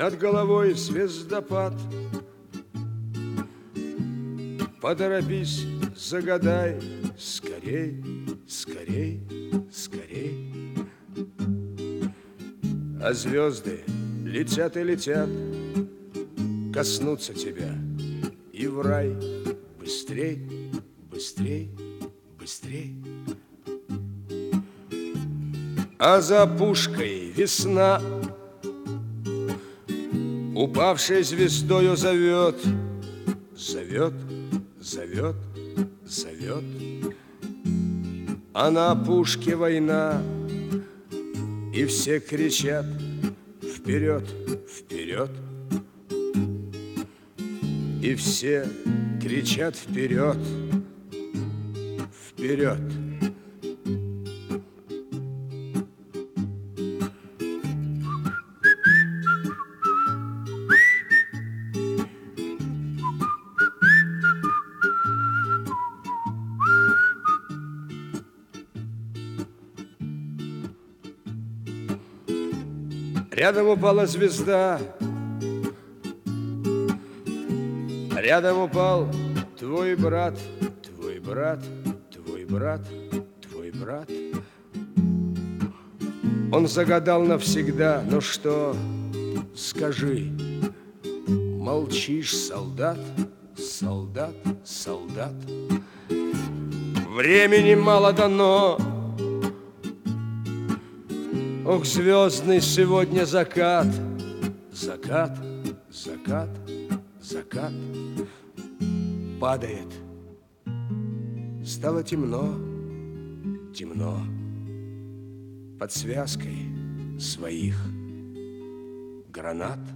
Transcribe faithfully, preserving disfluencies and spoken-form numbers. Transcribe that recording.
над головой звездопад. Поторопись, загадай, скорей, скорей, скорей. А звезды летят и летят, коснутся тебя и в рай. Быстрей, быстрей, быстрей. А за пушкой весна, упавшей звездою зовет, зовет, зовет, зовет. А на пушке война, и все кричат: вперед, вперед. И все кричат: вперед, вперед. Рядом упала звезда, рядом упал твой брат, твой брат, твой брат, твой брат. Он загадал навсегда, ну что, скажи, молчишь, солдат, солдат, солдат. Времени мало дано. Ох, звездный сегодня закат, закат, закат, закат. Падает, стало темно, темно. Под связкой своих гранат.